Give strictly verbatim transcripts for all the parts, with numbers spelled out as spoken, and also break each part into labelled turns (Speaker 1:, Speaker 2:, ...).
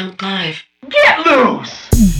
Speaker 1: Sound Live.
Speaker 2: Get loose!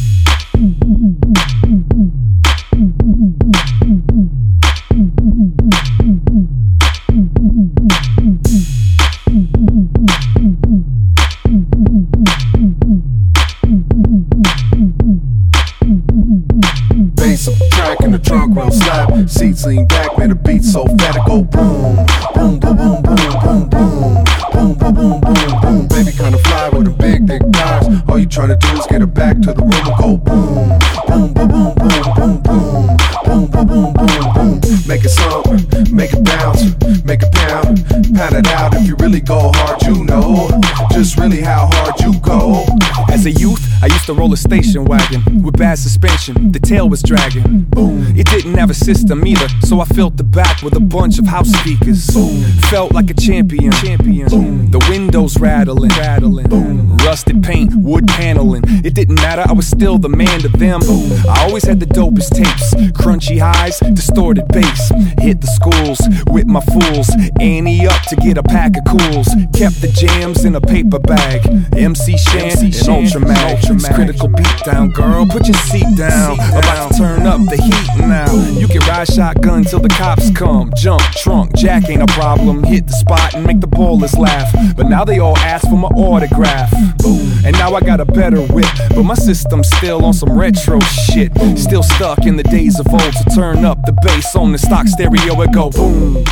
Speaker 3: Bass up track in the trunk, real slap. Seats lean back, man, the beat so fat it go boom, boom, boom, boom, boom, boom, boom, boom, boom, boom, boom, boom. Baby kinda fly with a big dick thighs. All you tryna do is get her back to the room and go boom, boom, boom, boom, boom, boom, boom, boom, boom, boom, boom, boom. Make it slump, make it bounce, make it pound, pound it out. If you really go hard, you know just really how hard you go.
Speaker 4: As a youth, I used to roll a station wagon with bad suspension, the tail was dragging. Boom. It didn't have a system either, so I filled the back with a bunch of house speakers. Boom. Felt like a champion. champion. Boom. The windows rattling, rattling. Boom. Rusted paint, wood paneling. It didn't matter, I was still the man to them. Boom. I always had the dopest tapes, crunchy highs, distorted bass. Hit the schools with my fools, ante up to get a pack of cools. Kept the jams in a paper bag. M C Shan and Ultramag. Critical beat down, girl, put your seat down. About to turn up the heat now. You can ride shotgun till the cops come. Jump, trunk, jack ain't a problem. Hit the spot and make the ballers laugh. But now they all ask for my autograph. And now I got a better whip, but my system's still on some retro shit. Still stuck in the days of old. To turn up the bass on the stock stereo, it go boom.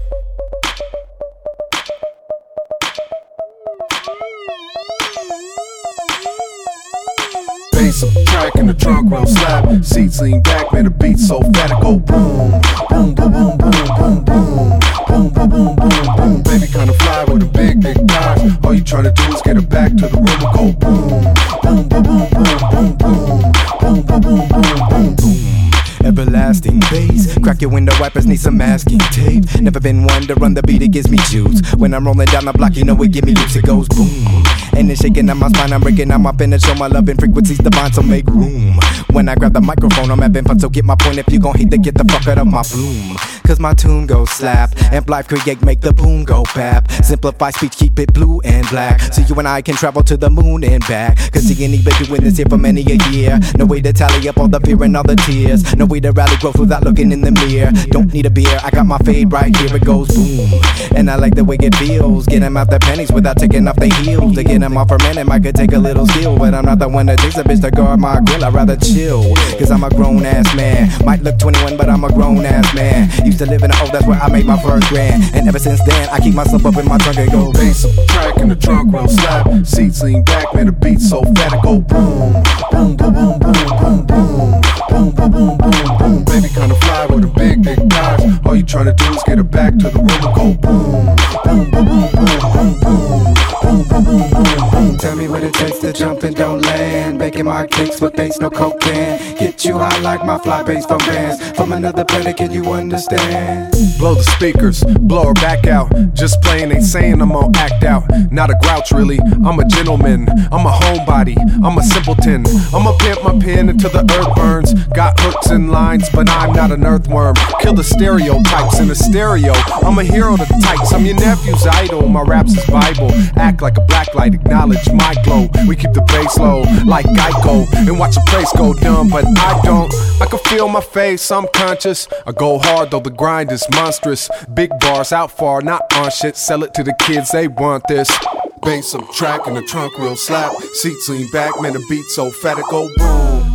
Speaker 3: Bass up track in the trunk, real slap. Seats lean back, man, the beat so fat it go boom, boom, boom, boom, boom, boom, boom, boom, boom, boom, boom, boom. Baby kinda fly with a big, big thighs. All you tryna do is get her back to the room and go boom, boom, boom, boom, boom, boom, boom, boom, boom, boom, boom, boom.
Speaker 5: Everlasting bass. Crack your window wipers, need some masking tape. Never been one to run the beat, it gives me juice. When I'm rolling down the block, you know it give me loose, it goes boom. And it's shaking on my spine, I'm breaking out my pen and show my love and frequencies divine, so make room. When I grab the microphone, I'm having fun, so get my point. If you gon' hate, then get the fuck out of my bloom. Cause my tune goes slap, and life create, make the boom go bap. Simplify speech, keep it blue and black, so you and I can travel to the moon and back. Cause you ain't been doing this here for many a year. No way to tally up all the fear and all the tears. No way to rally growth without looking in the mirror. Don't need a beer, I got my fade right here, it goes boom. And I like the way it feels, get them out the pennies without taking off their heels. To get them off for a minute might could take a little skill, but I'm not the one that takes a bitch to guard my grill. I'd rather chill, cause I'm a grown ass man. Might look twenty-one, but I'm a grown ass man. Used to live in the O, that's where I made my first grand. And ever since then, I keep myself up in my trunk and go
Speaker 3: bass up track in the trunk, real slap. Seats lean back, man, the beat so fat it go boom, boom, boom, boom, boom, boom, boom, boom, boom, boom, boom, boom. Baby kinda fly with a big, big thighs. All you tryna do is get her back to the room and go boom, boom, boom, boom, boom, boom, boom, boom, boom, boom, boom, boom.
Speaker 5: Tell me what it takes to jump and don't land. Making my kicks with bass, no cocaine. Get you high like my fly bass from bands. From another planet, can you understand?
Speaker 3: Blow the speakers, blow her back out. Just playing, ain't saying I'm gon' act out. Not a grouch really, I'm a gentleman. I'm a homebody, I'm a simpleton. I'ma pimp my pen until the earth burns. Got hooks and lines, but I'm not an earthworm. Kill the stereotypes in a stereo. I'm a hero to types, I'm your nephew's idol. My raps is Bible, act like a black light, acknowledge my glow. We keep the bass low, like Geico, and watch the place go dumb, but I don't. I can feel my face, I'm conscious. I go hard though the grind is monstrous. Big bars out far, not on shit. Sell it to the kids, they want this. Bass up track in the trunk, real slap. Seats lean back, man, the beat so fat it go boom.